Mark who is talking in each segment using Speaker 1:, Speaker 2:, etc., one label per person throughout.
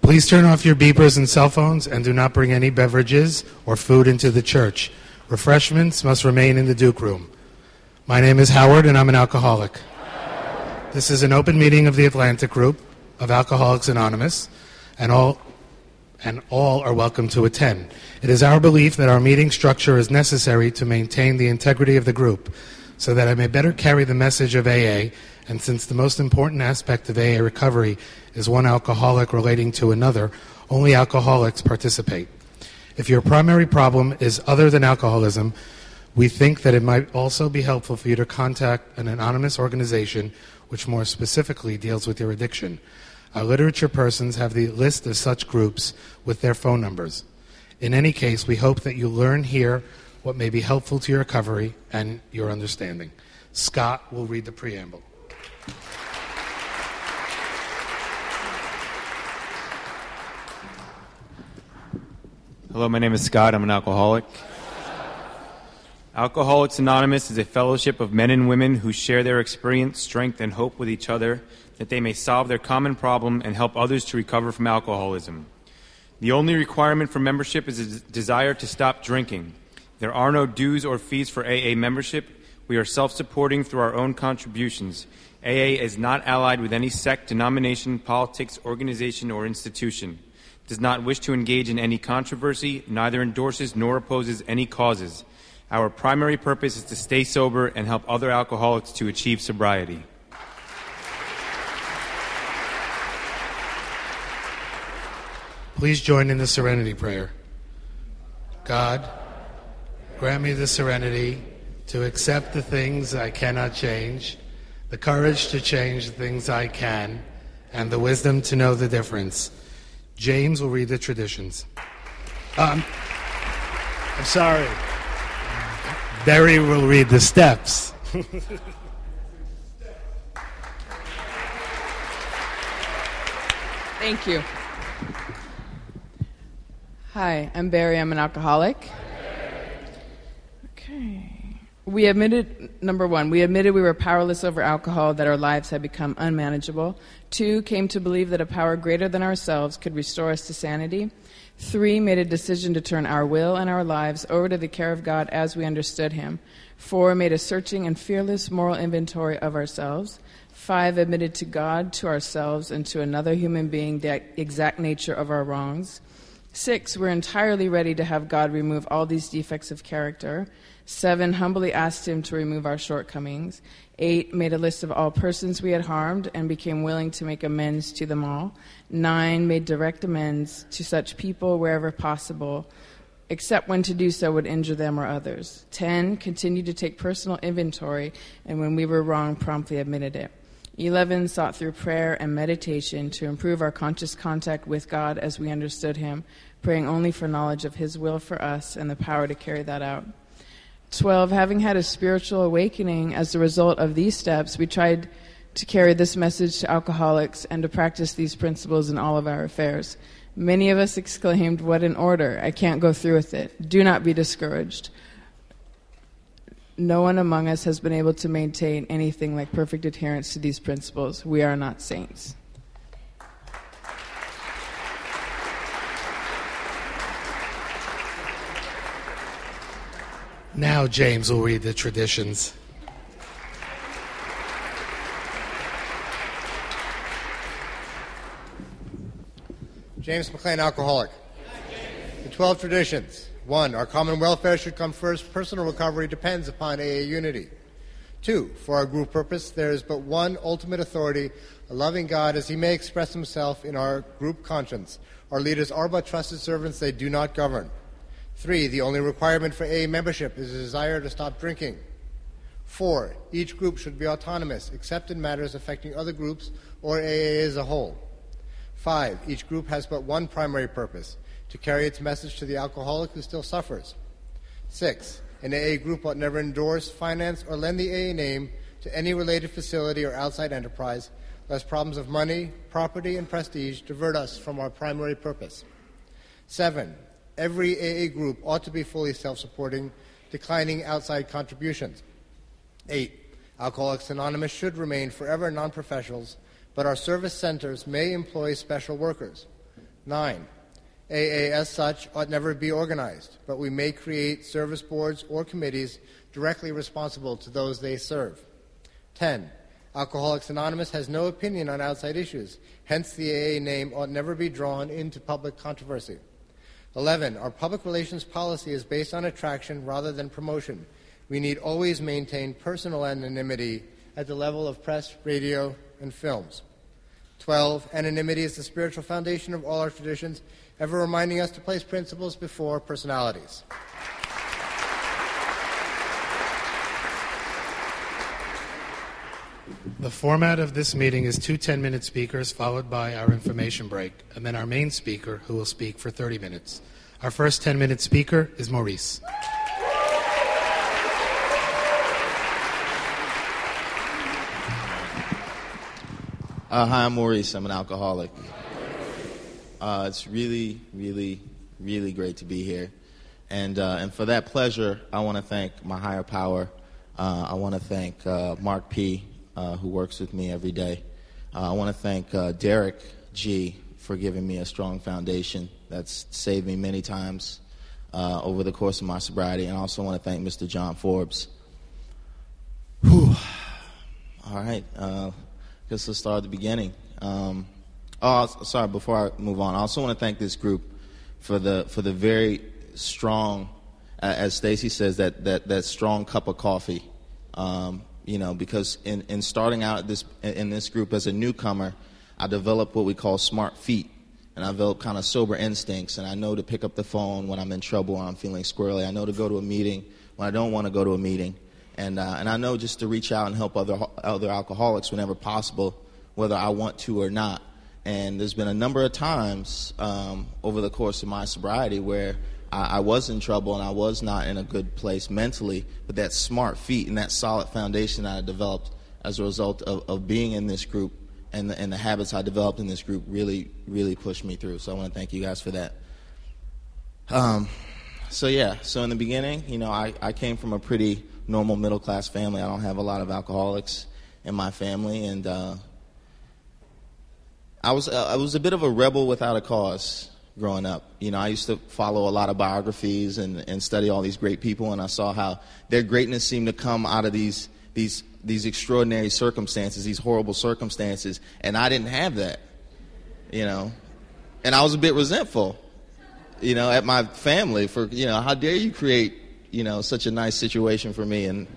Speaker 1: Please turn off your beepers and cell phones and do not bring any beverages or food into the church. Refreshments must remain in the Duke Room. My name is Howard, and I'm an alcoholic. This is an open meeting of the Atlantic Group of Alcoholics Anonymous, and all are welcome to attend. It is our belief that our meeting structure is necessary to maintain the integrity of the group, so that I may better carry the message of AA, and since the most important aspect of AA recovery is one alcoholic relating to another, only alcoholics participate. If your primary problem is other than alcoholism, we think that it might also be helpful for you to contact an anonymous organization which more specifically deals with your addiction. Our literature persons have the list of such groups with their phone numbers. In any case, we hope that you learn here what may be helpful to your recovery and your understanding. Scott will read the preamble.
Speaker 2: Hello, my name is Scott. I'm an alcoholic. Alcoholics Anonymous is a fellowship of men and women who share their experience, strength, and hope with each other that they may solve their common problem and help others to recover from alcoholism. The only requirement for membership is a desire to stop drinking. There are no dues or fees for AA membership. We are self-supporting through our own contributions. AA is not allied with any sect, denomination, politics, organization, or institution. Does not wish to engage in any controversy, neither endorses nor opposes any causes. Our primary purpose is to stay sober and help other alcoholics to achieve sobriety.
Speaker 1: Please join in the serenity prayer. God, grant me the serenity to accept the things I cannot change, the courage to change the things I can, and the wisdom to know the difference. James will read the traditions.
Speaker 3: I'm sorry.
Speaker 1: Barry will read the steps.
Speaker 4: Thank you. Hi, I'm Barry. I'm an alcoholic. Okay. Number one, we admitted we were powerless over alcohol, that our lives had become unmanageable. 2, came to believe that a power greater than ourselves could restore us to sanity. 3, made a decision to turn our will and our lives over to the care of God as we understood Him. 4, made a searching and fearless moral inventory of ourselves. 5, admitted to God, to ourselves, and to another human being the exact nature of our wrongs. 6, we're entirely ready to have God remove all these defects of character. 7, humbly asked Him to remove our shortcomings. 8, made a list of all persons we had harmed and became willing to make amends to them all. 9, made direct amends to such people wherever possible, except when to do so would injure them or others. 10, continued to take personal inventory, and when we were wrong, promptly admitted it. 11, sought through prayer and meditation to improve our conscious contact with God as we understood Him, praying only for knowledge of His will for us and the power to carry that out. 12, having had a spiritual awakening as a result of these steps, we tried to carry this message to alcoholics and to practice these principles in all of our affairs. Many of us exclaimed, "What an order! I can't go through with it." Do not be discouraged. No one among us has been able to maintain anything like perfect adherence to these principles. We are not saints.
Speaker 1: Now James will read the traditions.
Speaker 5: James McLean, alcoholic. The 12 traditions. 1, our common welfare should come first. Personal recovery depends upon AA unity. 2, for our group purpose, there is but one ultimate authority, a loving God as He may express Himself in our group conscience. Our leaders are but trusted servants, they do not govern. 3, the only requirement for AA membership is a desire to stop drinking. 4, each group should be autonomous, except in matters affecting other groups or AA as a whole. 5, each group has but one primary purpose, to carry its message to the alcoholic who still suffers. 6, an AA group ought never endorse, finance, or lend the AA name to any related facility or outside enterprise, lest problems of money, property, and prestige divert us from our primary purpose. 7, every AA group ought to be fully self-supporting, declining outside contributions. 8, Alcoholics Anonymous should remain forever non-professionals, but our service centers may employ special workers. 9. AA as such ought never be organized, but we may create service boards or committees directly responsible to those they serve. 10. Alcoholics Anonymous has no opinion on outside issues, hence the AA name ought never be drawn into public controversy. 11. Our public relations policy is based on attraction rather than promotion. We need always maintain personal anonymity at the level of press, radio, and films. 12. Anonymity is the spiritual foundation of all our traditions, ever reminding us to place principles before personalities.
Speaker 1: The format of this meeting is 2 10-minute speakers followed by our information break, and then our main speaker, who will speak for 30 minutes. Our first 10-minute speaker is Maurice.
Speaker 6: Hi, I'm Maurice. I'm an alcoholic. It's really, really, really great to be here. And for that pleasure, I want to thank my higher power. I want to thank Mark P., who works with me every day. I want to thank Derek G. for giving me a strong foundation that's saved me many times over the course of my sobriety. And I also want to thank Mr. John Forbes. Whew. All right. Guess let's start at the beginning. Sorry, before I move on, I also want to thank this group for the very strong, as Stacy says, that strong cup of coffee. Because in starting out in this group as a newcomer, I developed what we call smart feet, and I developed kind of sober instincts, and I know to pick up the phone when I'm in trouble or I'm feeling squirrely. I know to go to a meeting when I don't want to go to a meeting. And I know just to reach out and help other alcoholics whenever possible, whether I want to or not. And there's been a number of times over the course of my sobriety where I was in trouble and I was not in a good place mentally, but that smart feet and that solid foundation that I developed as a result of being in this group and the habits I developed in this group really, really pushed me through. So I want to thank you guys for that. So in the beginning, I came from a pretty normal middle-class family. I don't have a lot of alcoholics in my family, and I was a bit of a rebel without a cause growing up. I used to follow a lot of biographies and study all these great people, and I saw how their greatness seemed to come out of these extraordinary circumstances, these horrible circumstances, and I didn't have that, and I was a bit resentful, at my family for, how dare you create such a nice situation for me and,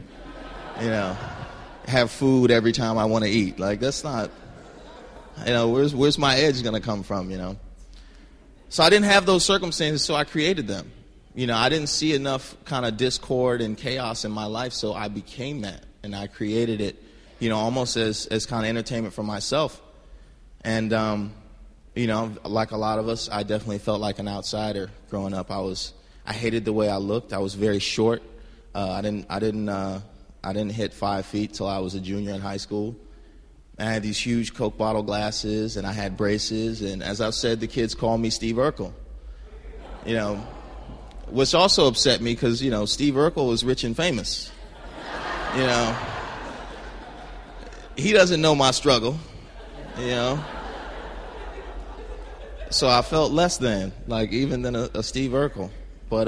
Speaker 6: have food every time I want to eat. Like, that's not, where's my edge going to come from, So I didn't have those circumstances, so I created them. I didn't see enough kind of discord and chaos in my life, so I became that. And I created it, almost as kind of entertainment for myself. And, like a lot of us, I definitely felt like an outsider growing up. I hated the way I looked. I was very short. I didn't hit 5 feet till I was a junior in high school. I had these huge Coke bottle glasses, and I had braces. And as I've said, the kids call me Steve Urkel. Which also upset me because Steve Urkel was rich and famous. He doesn't know my struggle. So I felt less than, even than a Steve Urkel. But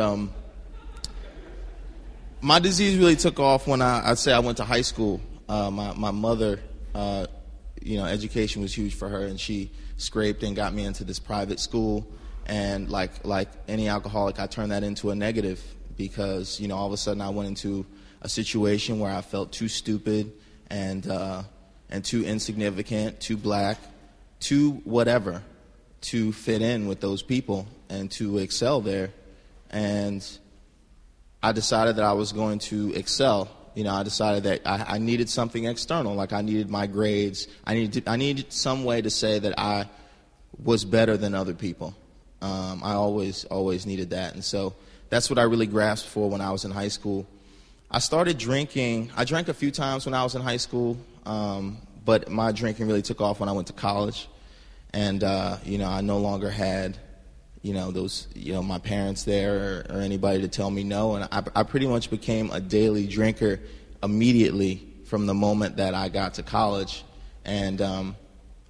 Speaker 6: my disease really took off when I'd say I went to high school. My mother, education was huge for her, and she scraped and got me into this private school. And like any alcoholic, I turned that into a negative because, all of a sudden I went into a situation where I felt too stupid and too insignificant, too black, too whatever to fit in with those people and to excel there. And I decided that I was going to excel. I decided that I needed something external, like I needed my grades. I needed some way to say that I was better than other people. I always needed that. And so that's what I really grasped for when I was in high school. I started drinking. I drank a few times when I was in high school, but my drinking really took off when I went to college. And, I no longer had, those, my parents there or anybody to tell me no. And I pretty much became a daily drinker immediately from the moment that I got to college. And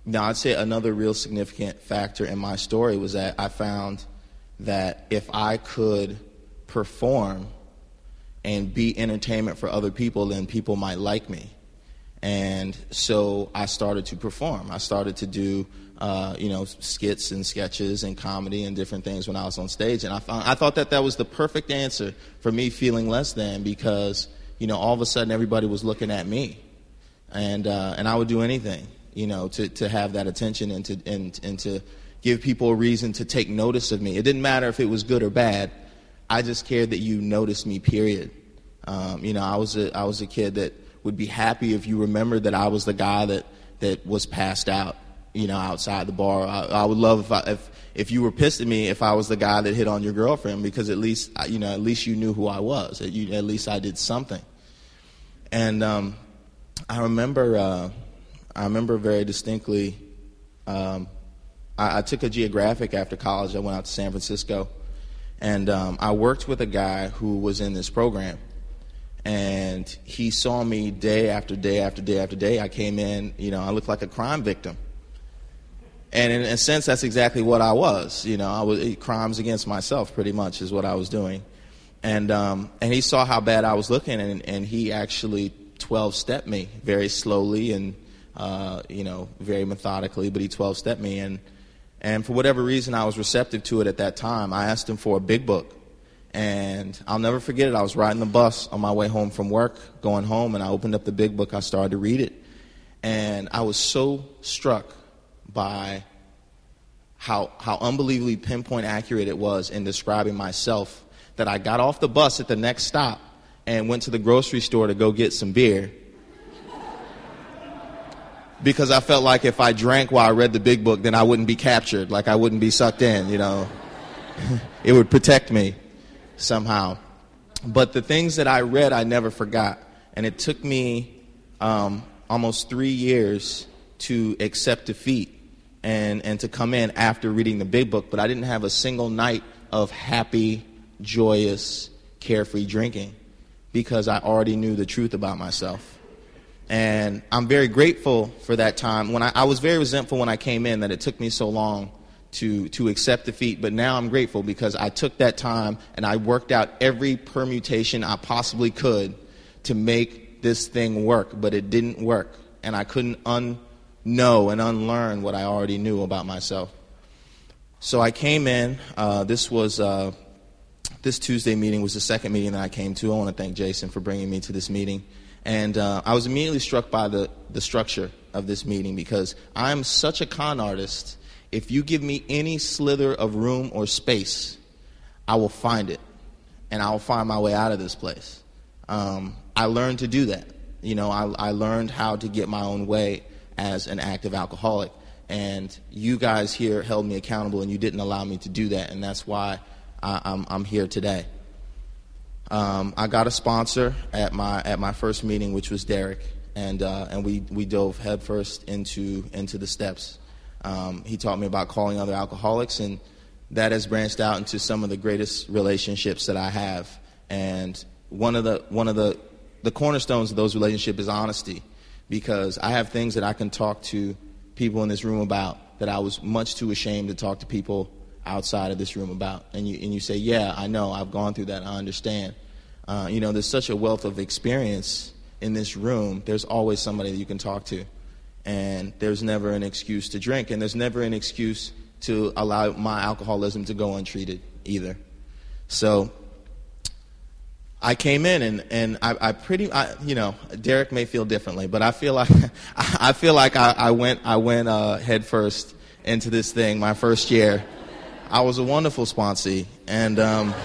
Speaker 6: Now, I'd say another real significant factor in my story was that I found that if I could perform and be entertainment for other people, then people might like me. And so I started to perform. I started to do, skits and sketches and comedy and different things when I was on stage. And I thought that was the perfect answer for me feeling less than, because, all of a sudden everybody was looking at me. And I would do anything, to have that attention and to give people a reason to take notice of me. It didn't matter if it was good or bad. I just cared that you noticed me, period. I was a kid that would be happy if you remembered that I was the guy that was passed out, outside the bar. I would love if you were pissed at me if I was the guy that hit on your girlfriend, because at least you knew who I was. At least I did something. And I remember very distinctly. I took a geographic after college. I went out to San Francisco, and I worked with a guy who was in this program. And he saw me day after day after day after day. I came in, I looked like a crime victim. And in a sense, that's exactly what I was. I was crimes against myself, pretty much, is what I was doing. And he saw how bad I was looking, and he actually 12-stepped me very slowly and, very methodically, but he 12-stepped me. And for whatever reason, I was receptive to it at that time. I asked him for a big book. And I'll never forget it. I was riding the bus on my way home from work, going home, and I opened up the big book. I started to read it. And I was so struck by how unbelievably pinpoint accurate it was in describing myself that I got off the bus at the next stop and went to the grocery store to go get some beer. Because I felt like if I drank while I read the big book, then I wouldn't be captured, like I wouldn't be sucked in, It would protect me somehow. But the things that I read, I never forgot. And it took me almost 3 years to accept defeat and to come in after reading the big book. But I didn't have a single night of happy, joyous, carefree drinking, because I already knew the truth about myself. And I'm very grateful for that time. When I was very resentful when I came in that it took me so long to accept defeat, but now I'm grateful because I took that time and I worked out every permutation I possibly could to make this thing work, but it didn't work, and I couldn't unknow and unlearn what I already knew about myself. So I came in. This Tuesday meeting was the second meeting that I came to. I want to thank Jason for bringing me to this meeting, and I was immediately struck by the structure of this meeting, because I'm such a con artist. If you give me any slither of room or space, I will find it, and I will find my way out of this place. I learned to do that. I learned how to get my own way as an active alcoholic, and you guys here held me accountable, and you didn't allow me to do that, and that's why I'm here today. I got a sponsor at my first meeting, which was Derek, and we dove headfirst into the steps. He taught me about calling other alcoholics, and that has branched out into some of the greatest relationships that I have. And one of the cornerstones of those relationships is honesty, because I have things that I can talk to people in this room about that I was much too ashamed to talk to people outside of this room about. And you say, yeah, I know, I've gone through that, I understand. There's such a wealth of experience in this room. There's always somebody that you can talk to. And there's never an excuse to drink, and there's never an excuse to allow my alcoholism to go untreated either. So I came in, and Derek may feel differently, but I feel like I went head first into this thing my first year. I was a wonderful sponsee, and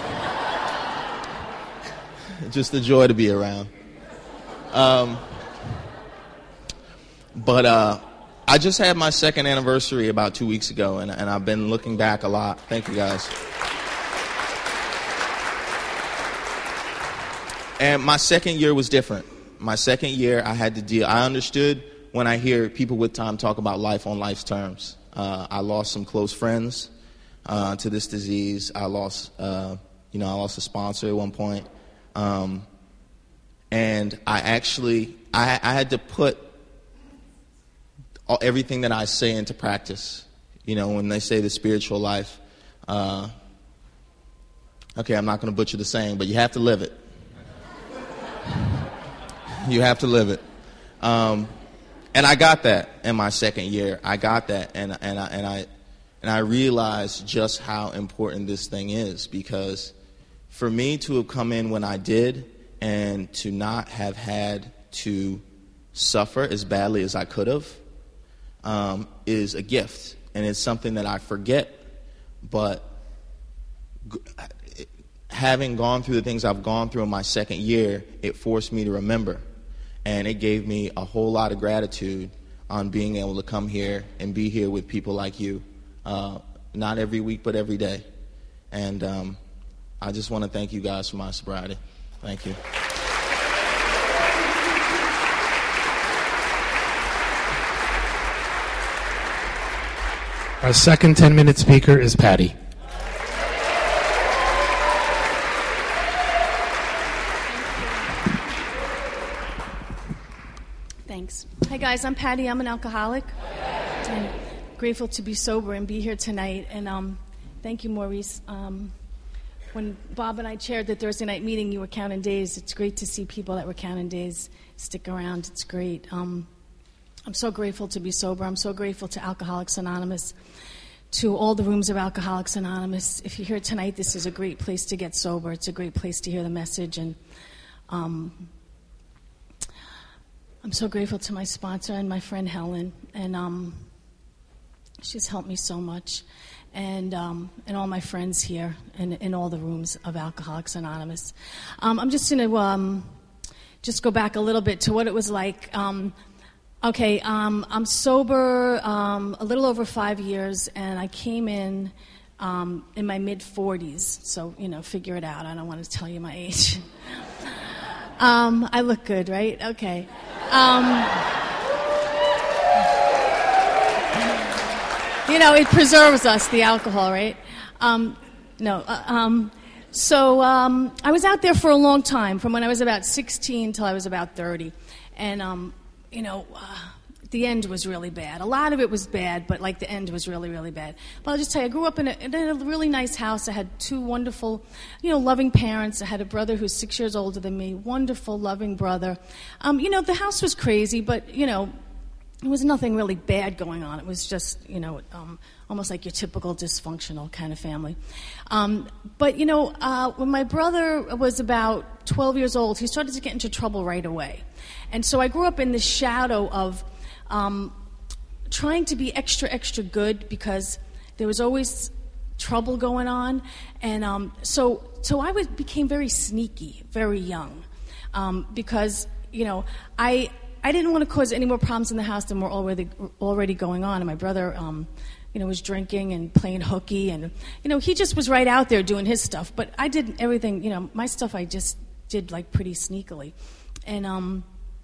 Speaker 6: just a joy to be around. But I just had my second anniversary about 2 weeks ago, and I've been looking back a lot. Thank you, guys. And my second year was different. My second year, I had to deal. I understood when I hear people with time talk about life on life's terms. I lost some close friends to this disease. I lost a sponsor at one point. And I had to put everything that I say into practice. You know, when they say the spiritual life, okay, I'm not going to butcher the saying, but you have to live it. You have to live it. And I got that in my second year. I got that, and I realized just how important this thing is, because for me to have come in when I did and to not have had to suffer as badly as I could have is a gift. And it's something that I forget, but having gone through the things I've gone through in my second year, it forced me to remember. And it gave me a whole lot of gratitude on being able to come here and be here with people like you, not every week, but every day. And I just want to thank you guys for my sobriety. Thank you.
Speaker 1: Our second 10-minute speaker is Patty.
Speaker 7: Thanks. Hi, guys. I'm Patty. I'm an alcoholic. I'm grateful to be sober and be here tonight. And thank you, Maurice. When Bob and I chaired the Thursday night meeting, you were counting days. It's great to see people that were counting days stick around. It's great. I'm so grateful to be sober. I'm so grateful to Alcoholics Anonymous, to all the rooms of Alcoholics Anonymous. If you're here tonight, this is a great place to get sober. It's a great place to hear the message. And I'm so grateful to my sponsor and my friend Helen. And she's helped me so much. And all my friends here and in all the rooms of Alcoholics Anonymous. I'm just going to just go back a little bit to what it was like. Okay, I'm sober a little over 5 years, and I came in my mid-40s. So, you know, figure it out. I don't want to tell you my age. I look good, right? Okay. You know, it preserves us, the alcohol, right? So I was out there for a long time, from when I was about 16 till I was about 30. And, the end was really bad. A lot of it was bad, but, like, the end was really, really bad. But I'll just tell you, I grew up in a really nice house. I had two wonderful, loving parents. I had a brother who's 6 years older than me, wonderful, loving brother. The house was crazy, but, there was nothing really bad going on. It was just, almost like your typical dysfunctional kind of family. But when my brother was about 12 years old, he started to get into trouble right away. And so I grew up in the shadow of trying to be extra, extra good, because there was always trouble going on. And so I became very sneaky, very young, because, I didn't want to cause any more problems in the house than were already going on. And my brother, was drinking and playing hooky, and he just was right out there doing his stuff. But I did everything, my stuff I just did, like, pretty sneakily. And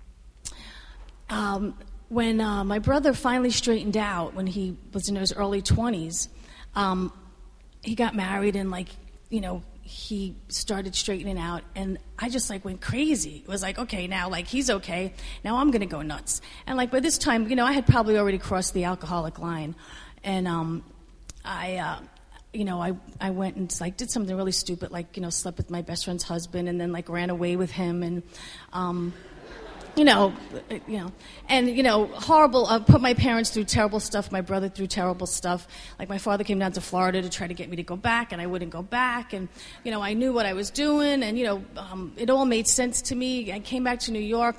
Speaker 7: when my brother finally straightened out, when he was in his early 20s, he got married, and, he started straightening out, and I just, went crazy. It was like, okay, now, he's okay. Now I'm going to go nuts. And, by this time, I had probably already crossed the alcoholic line. And I went and, did something really stupid, slept with my best friend's husband, and then, ran away with him, and, horrible. I put my parents through terrible stuff, my brother through terrible stuff. My father came down to Florida to try to get me to go back, and I wouldn't go back. And, I knew what I was doing, and, it all made sense to me. I came back to New York.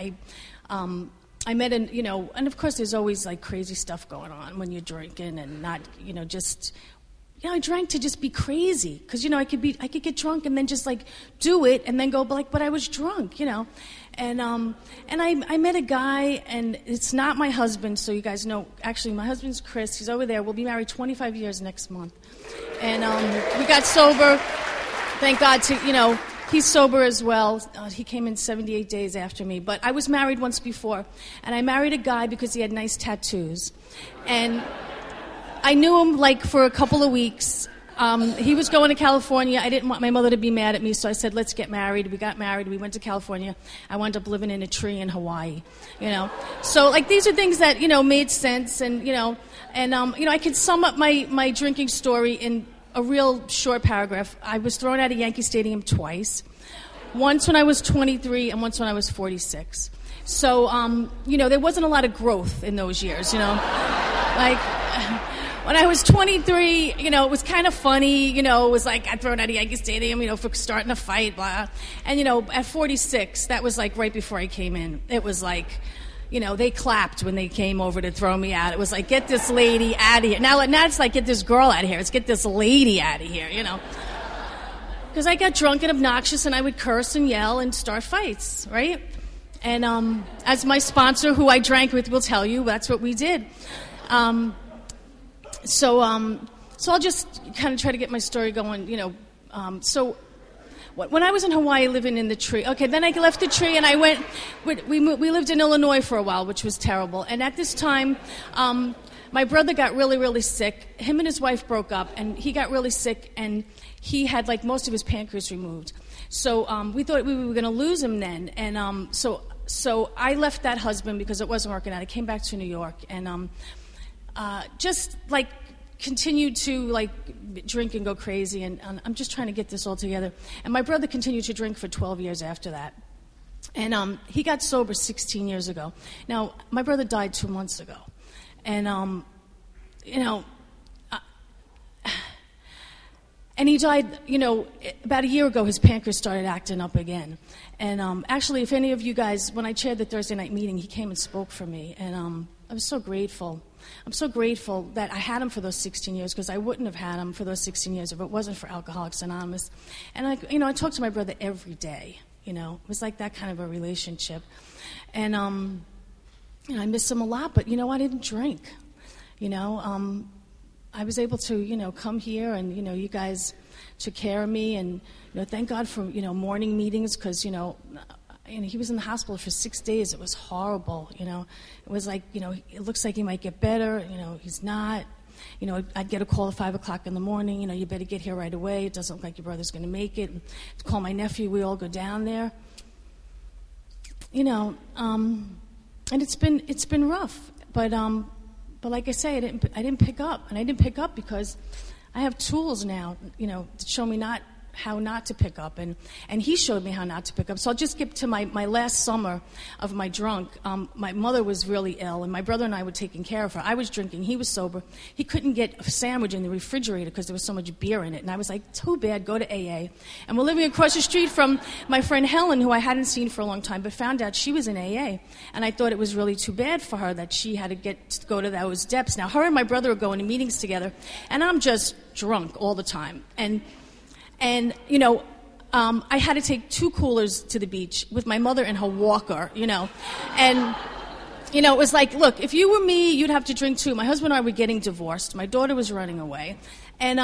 Speaker 7: I met and of course there's always, crazy stuff going on when you're drinking and not, just... I drank to just be crazy, because, I could get drunk and then just, do it and then go, but I was drunk, And I met a guy, and it's not my husband, so you guys know. Actually, my husband's Chris. He's over there. We'll be married 25 years next month. And we got sober. Thank God he's sober as well. He came in 78 days after me. But I was married once before, and I married a guy because he had nice tattoos. And I knew him, for a couple of weeks. He was going to California. I didn't want my mother to be mad at me, so I said, let's get married. We got married. We went to California. I wound up living in a tree in Hawaii, So, like, these are things that, made sense. And, I could sum up my drinking story in a real short paragraph. I was thrown out of Yankee Stadium twice. Once when I was 23 and once when I was 46. So, there wasn't a lot of growth in those years, Like... When I was 23, it was kind of funny, it was like I'd thrown out of Yankee Stadium, for starting a fight, blah. And, at 46, that was like right before I came in. It was like, they clapped when they came over to throw me out. It was like, get this lady out of here. Now it's like, get this girl out of here. It's get this lady out of here, Because I got drunk and obnoxious and I would curse and yell and start fights, right? And as my sponsor, who I drank with, will tell you, that's what we did. So I'll just kind of try to get my story going, So when I was in Hawaii living in the tree, okay, then I left the tree and I went, we lived in Illinois for a while, which was terrible. And at this time, my brother got really, really sick. Him and his wife broke up, and he got really sick, and he had, like, most of his pancreas removed. So we thought we were going to lose him then. And so I left that husband because it wasn't working out. I came back to New York, and... just like continued to like drink and go crazy, and I'm just trying to get this all together. And my brother continued to drink for 12 years after that, and he got sober 16 years ago. Now my brother died 2 months ago, and and he died, about a year ago. His pancreas started acting up again, and actually, if any of you guys, when I chaired the Thursday night meeting, he came and spoke for me, and I was so grateful. I'm so grateful that I had him for those 16 years, because I wouldn't have had him for those 16 years if it wasn't for Alcoholics Anonymous. And I talked to my brother every day. It was like that kind of a relationship. And I miss him a lot, but I didn't drink. I was able to come here, and you guys took care of me, and thank God for morning meetings, because he was in the hospital for 6 days. It was horrible, It was like, it looks like he might get better. He's not. I'd get a call at 5 o'clock in the morning. You better get here right away. It doesn't look like your brother's going to make it. And to call my nephew, we all go down there. And it's been rough. But like I say, I didn't pick up, and I didn't pick up because I have tools now, to show me how not to pick up, and he showed me how not to pick up. So I'll just get to my last summer of my drunk. My mother was really ill, and my brother and I were taking care of her. I was drinking. He was sober. He couldn't get a sandwich in the refrigerator because there was so much beer in it. And I was like, too bad, go to AA. And we're living across the street from my friend Helen, who I hadn't seen for a long time, but found out she was in AA. And I thought it was really too bad for her that she had to go to those depths. Now, her and my brother are going to meetings together, and I'm just drunk all the time. And I had to take 2 coolers to the beach with my mother in her walker, And, it was like, look, if you were me, you'd have to drink too. My husband and I were getting divorced. My daughter was running away. And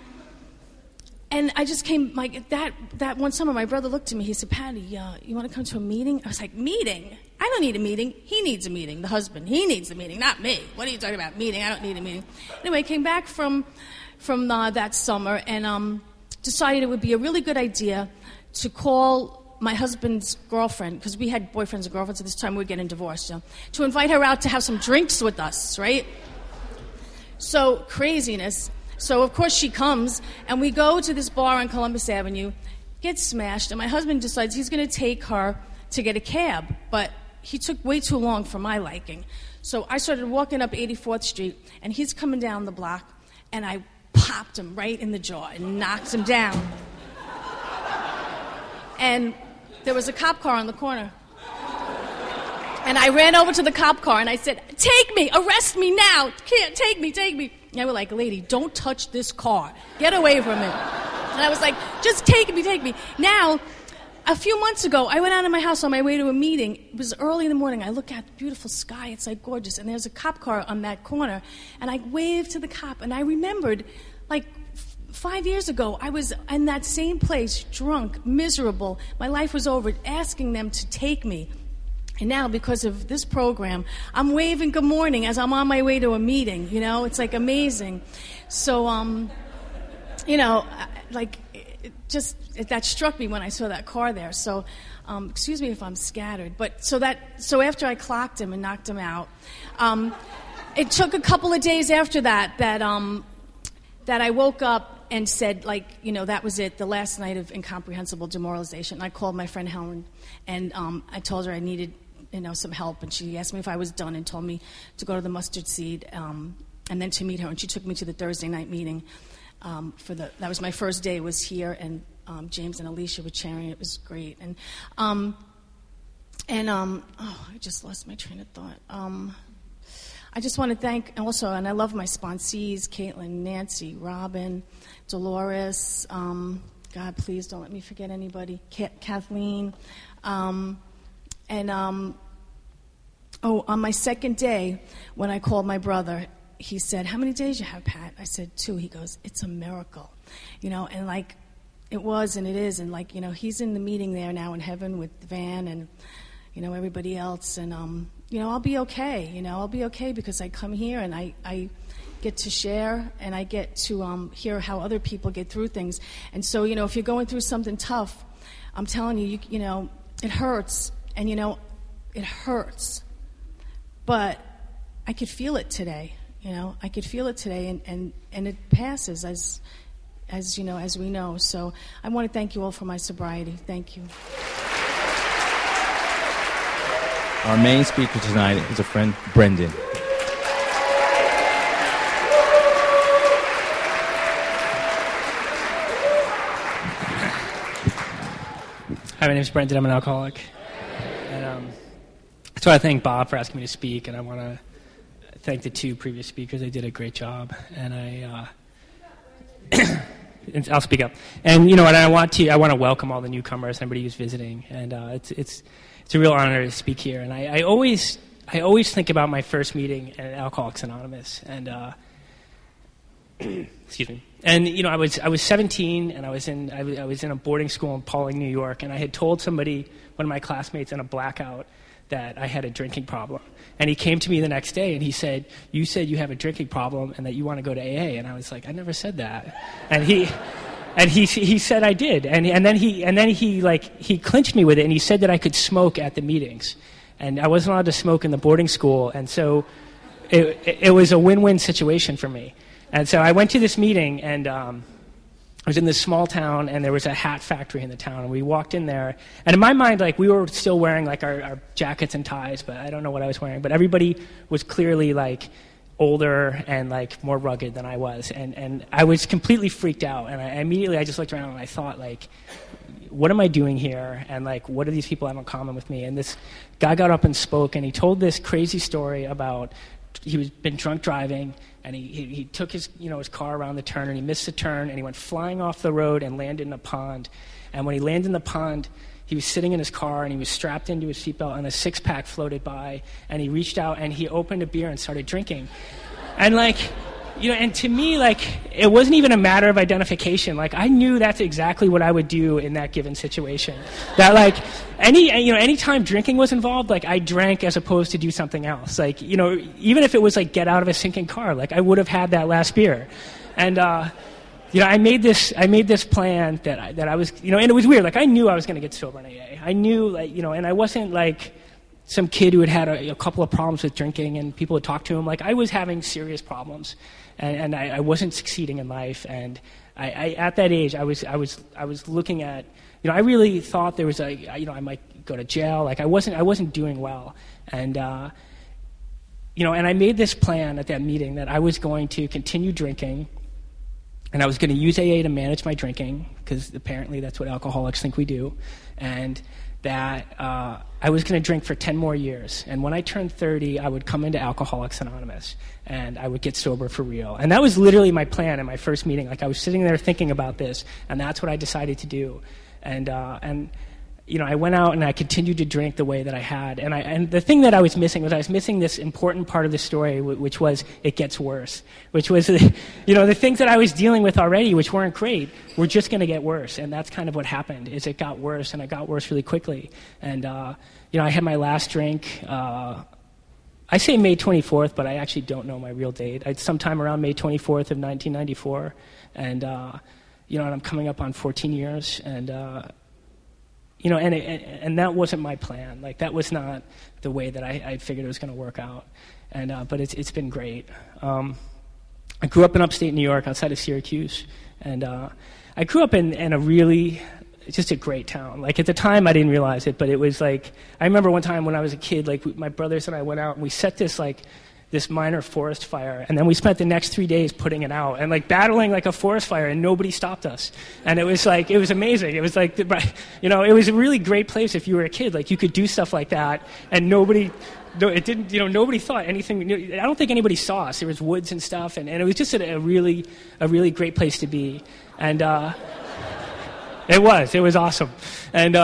Speaker 7: I just came, like, that one summer, my brother looked at me. He said, Patty, you want to come to a meeting? I was like, meeting? I don't need a meeting. He needs a meeting, the husband. He needs a meeting, not me. What are you talking about, meeting? I don't need a meeting. Anyway, I came back from that summer, and decided it would be a really good idea to call my husband's girlfriend, because we had boyfriends and girlfriends at this time. We were getting divorced, to invite her out to have some drinks with us, right? So, craziness. So, of course, she comes, and we go to this bar on Columbus Avenue, get smashed, and my husband decides he's going to take her to get a cab, but he took way too long for my liking. So I started walking up 84th Street, and he's coming down the block, and I popped him right in the jaw and knocked him down. And there was a cop car on the corner. And I ran over to the cop car and I said, take me, arrest me now. Can't take me. And they were like, lady, don't touch this car. Get away from it. And I was like, just take me. Now, a few months ago, I went out of my house on my way to a meeting. It was early in the morning. I look at the beautiful sky. It's like gorgeous. And there's a cop car on that corner. And I waved to the cop. And I remembered, like, 5 years ago, I was in that same place, drunk, miserable. My life was over, asking them to take me. And now, because of this program, I'm waving good morning as I'm on my way to a meeting. It's like amazing. So, that struck me when I saw that car there. So, excuse me if I'm scattered. But so after I clocked him and knocked him out, it took a couple of days after that I woke up and said, that was it, the last night of incomprehensible demoralization. And I called my friend Helen, and I told her I needed, some help. And she asked me if I was done and told me to go to the Mustard Seed and then to meet her. And she took me to the Thursday night meeting. That was my first day. Was here, and James and Alicia were chairing. It was great. I just lost my train of thought. I just want to thank also, and I love my sponsees, Caitlin, Nancy, Robin, Dolores, God, please don't let me forget anybody, Kathleen. On my second day, when I called my brother, he said, "How many days you have, Pat?" I said, 2. He goes, "It's a miracle." And it was and it is. And he's in the meeting there now in heaven with Van and, everybody else. And, I'll be okay. I'll be okay because I come here and I get to share and I get to hear how other people get through things. And so, if you're going through something tough, I'm telling you, it hurts. And, it hurts. But I could feel it today. I could feel it today, and it passes as we know. So I want to thank you all for my sobriety. Thank you.
Speaker 8: Our main speaker tonight is a friend, Brendan.
Speaker 9: Hi, my name is Brendan. I'm an alcoholic. And so I thank Bob for asking me to speak, and I want to thank the 2 previous speakers. They did a great job, and I'll speak up. And I want to welcome all the newcomers, everybody who's visiting, and it's a real honor to speak here. And I always think about my first meeting at Alcoholics Anonymous, and excuse me. And I was 17, and I was in a boarding school in Pawling, New York, and I had told somebody, one of my classmates, in a blackout, that I had a drinking problem. And he came to me the next day and he said, "You said you have a drinking problem and that you want to go to AA." And I was like, "I never said that." And he said I did. And then he clinched me with it, and he said that I could smoke at the meetings. And I wasn't allowed to smoke in the boarding school, and so it was a win-win situation for me. And so I went to this meeting, and I was in this small town, and there was a hat factory in the town, and we walked in there. And in my mind, we were still wearing, our jackets and ties, but I don't know what I was wearing. But everybody was clearly, older and, more rugged than I was. And I was completely freaked out. And I just looked around, and I thought, what am I doing here? And, what do these people have in common with me? And this guy got up and spoke, and he told this crazy story about he was been drunk driving, and he took his car around the turn, and he missed the turn, and he went flying off the road and landed in a pond. And when he landed in the pond, he was sitting in his car, and he was strapped into his seatbelt, and a 6-pack floated by, and he reached out, and he opened a beer and started drinking. And and to me, it wasn't even a matter of identification. I knew that's exactly what I would do in that given situation. That, any time drinking was involved, I drank as opposed to do something else. Even if it was, get out of a sinking car, I would have had that last beer. And, I made this plan that I was, and it was weird. I knew I was going to get sober in AA. I knew, and I wasn't, some kid who had a couple of problems with drinking, and people would talk to him. I was having serious problems. And I wasn't succeeding in life, and I at that age I was looking at, I really thought there was I might go to jail. I wasn't doing well, and and I made this plan at that meeting that I was going to continue drinking, and I was going to use AA to manage my drinking, because apparently that's what alcoholics think we do, and that I was going to drink for 10 more years. And when I turned 30, I would come into Alcoholics Anonymous, and I would get sober for real. And that was literally my plan in my first meeting. I was sitting there thinking about this, and that's what I decided to do. And I went out and I continued to drink the way that I had. And the thing that I was missing this important part of the story, which was it gets worse. Which was, the things that I was dealing with already, which weren't great, were just going to get worse. And that's kind of what happened, is it got worse, and it got worse really quickly. And, I had my last drink. I say May 24th, but I actually don't know my real date. It's sometime around May 24th of 1994. and and I'm coming up on 14 years, and and that wasn't my plan. Like, that was not the way that I figured it was going to work out, but it's been great. I grew up in upstate New York, outside of Syracuse, and I grew up in a really, just a great town. Like, at the time, I didn't realize it, but it was like, I remember one time when I was a kid, like, my brothers and I went out and we set this minor forest fire, and then we spent the next 3 days putting it out and like battling like a forest fire, and nobody stopped us. And it was amazing. It was like, it was a really great place if you were a kid. Like, you could do stuff like that, and nobody thought anything. I don't think anybody saw us. There was woods and stuff, and it was just a really great place to be. And it was awesome. And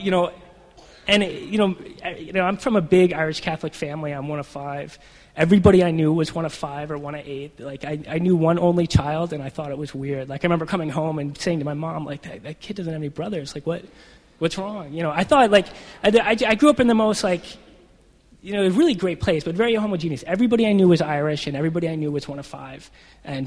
Speaker 9: I'm from a big Irish Catholic family. I'm one of 5. Everybody I knew was one of 5 or one of 8. Like, I knew one only child, and I thought it was weird. Like, I remember coming home and saying to my mom, like, that kid doesn't have any brothers. Like, what's wrong? I thought, like, I grew up in the most, like, a really great place, but very homogeneous. Everybody I knew was Irish, and everybody I knew was one of 5. And,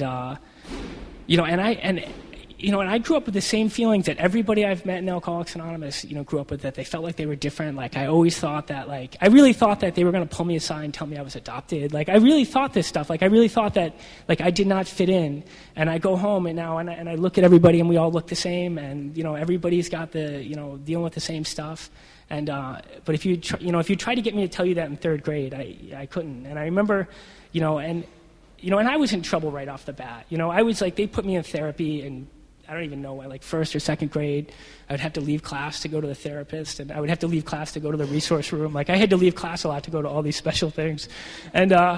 Speaker 9: and I grew up with the same feelings that everybody I've met in Alcoholics Anonymous, grew up with, that they felt like they were different. Like, I always thought that, like, I really thought that they were going to pull me aside and tell me I was adopted. Like, I really thought this stuff. Like, I really thought that, like, I did not fit in. And I go home and I look at everybody, and we all look the same, and, everybody's got dealing with the same stuff. And, but if you try to get me to tell you that in 3rd grade, I couldn't. And I remember, and I was in trouble right off the bat. I was like, they put me in therapy, and I don't even know why, like 1st or 2nd grade, I would have to leave class to go to the therapist, and I would have to leave class to go to the resource room. Like, I had to leave class a lot to go to all these special things. And, and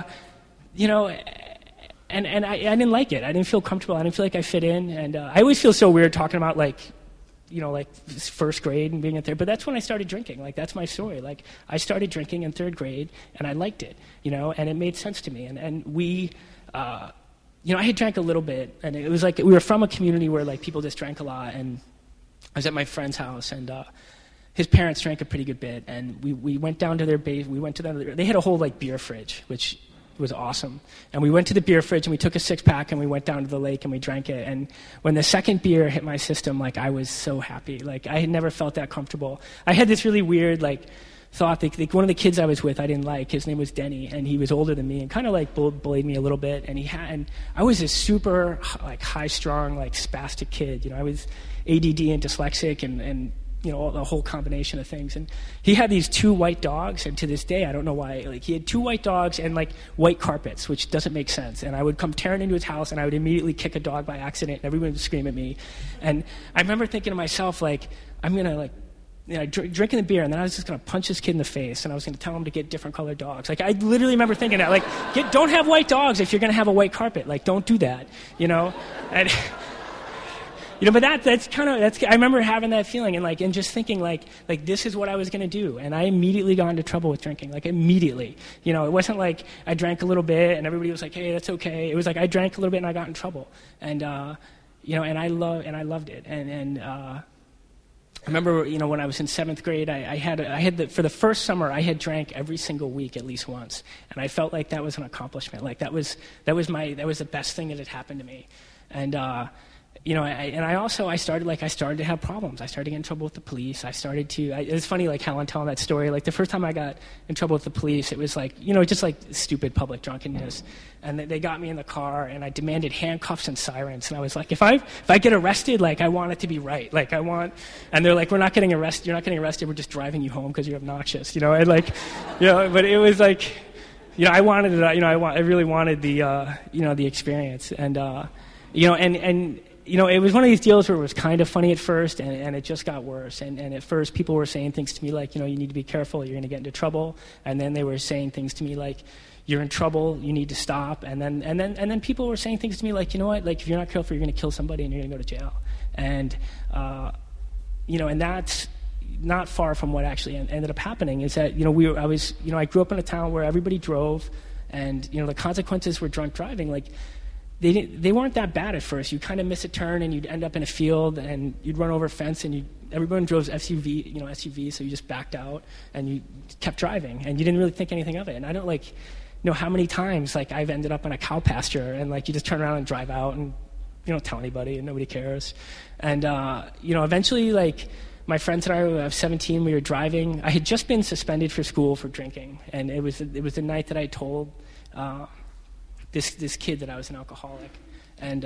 Speaker 9: I didn't like it. I didn't feel comfortable. I didn't feel like I fit in. And I always feel so weird talking about, like 1st grade and being in therapy. But that's when I started drinking. Like, that's my story. Like, I started drinking in 3rd grade, and I liked it, and it made sense to me. And we... I had drank a little bit, and it was like we were from a community where, like, people just drank a lot, and I was at my friend's house, and his parents drank a pretty good bit, and we went down to their base. We went to they had a whole, like, beer fridge, which was awesome. And we went to the beer fridge, and we took a 6-pack, and we went down to the lake, and we drank it. And when the 2nd beer hit my system, like, I was so happy. Like, I had never felt that comfortable. I had this really weird, like, thought that one of the kids I was with I didn't like. His name was Denny, and he was older than me and kind of like bullied me a little bit. And I was this super like high-strung, like spastic kid. I was ADD and dyslexic and a whole combination of things. And he had these 2 white dogs, and to this day I don't know why. Like, he had 2 white dogs and like white carpets, which doesn't make sense. And I would come tearing into his house, and I would immediately kick a dog by accident, and everyone would scream at me. And I remember thinking to myself, like, I'm gonna like. Drinking the beer, and then I was just going to punch this kid in the face, and I was going to tell him to get different colored dogs. Like, I literally remember thinking that, like, don't have white dogs if you're going to have a white carpet. Like, don't do that, And, but that's I remember having that feeling, and just thinking, like this is what I was going to do, and I immediately got into trouble with drinking, like, immediately. It wasn't like I drank a little bit, and everybody was like, hey, that's okay. It was like I drank a little bit, and I got in trouble, and, and I loved it, and I remember, when I was in 7th grade, for the first summer, I had drank every single week at least once, and I felt like that was an accomplishment. Like, that was the best thing that had happened to me, and I started to have problems. I started to get in trouble with the police. It's funny, like, how I'm telling that story. Like, the first time I got in trouble with the police, it was like, just like stupid public drunkenness. And they got me in the car, and I demanded handcuffs and sirens. And I was like, if I get arrested, like, I want it to be right. Like, and they're like, we're not getting arrested. You're not getting arrested. We're just driving you home because you're obnoxious, and like, but it was like, I wanted it, I really wanted the, the experience. And, it was one of these deals where it was kind of funny at first, and it just got worse. And at first, people were saying things to me like, you need to be careful, you're going to get into trouble. And then they were saying things to me like, you're in trouble, you need to stop. And then people were saying things to me like, you know what, like, if you're not careful, you're going to kill somebody and you're going to go to jail. And, and that's not far from what actually ended up happening. Is that, I grew up in a town where everybody drove, and, the consequences were drunk driving. Like, they weren't that bad at first. You kind of miss a turn, and you'd end up in a field, and you'd run over a fence, and everyone drove SUVs, so you just backed out, and you kept driving, and you didn't really think anything of it. And I don't, like, know how many times, like, I've ended up in a cow pasture, and, like, you just turn around and drive out and you don't tell anybody, and nobody cares. And eventually, like, my friends and I were 17. We were driving. I had just been suspended for school for drinking, and it was the night that I told this kid that I was an alcoholic. And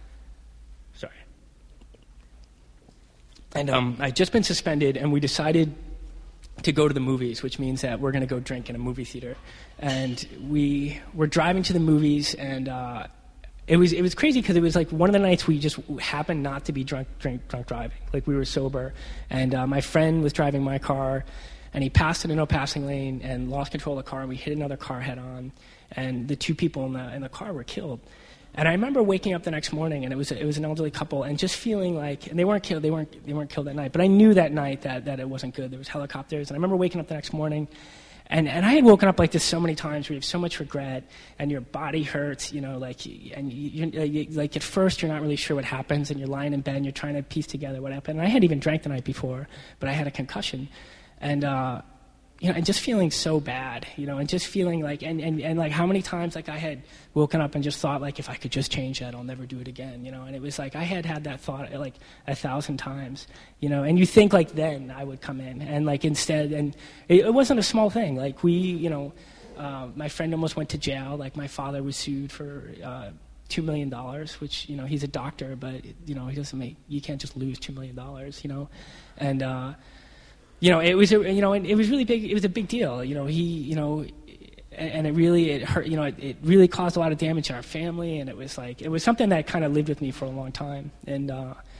Speaker 9: I'd just been suspended, and we decided to go to the movies, which means that we're going to go drink in a movie theater. And we were driving to the movies, and it was crazy because it was like one of the nights we just happened not to be drunk driving. Like, we were sober, and my friend was driving my car, and he passed in a no passing lane and lost control of the car, and we hit another car head on, and the two people in the car were killed. And I remember waking up the next morning, and it was an elderly couple, and just feeling like, and they weren't killed that night, but I knew that night that it wasn't good. There was helicopters, and I remember waking up the next morning, and I had woken up like this so many times where you have so much regret, and your body hurts, and like at first you're not really sure what happens, and you're lying in bed and you're trying to piece together what happened. And I had even drank the night before, but I had a concussion, and and just feeling so bad, and just feeling like, and like how many times like I had woken up and just thought like, if I could just change that, I'll never do it again, and it was like I had that thought like 1,000 times, and you think like then I would come in and like instead, and it wasn't a small thing, like my friend almost went to jail, like my father was sued for $2 million, which, he's a doctor, but, he doesn't you can't just lose $2 million, and, it was it was really big. It was a big deal. And it hurt. It really caused a lot of damage to our family. And it was something that kind of lived with me for a long time. And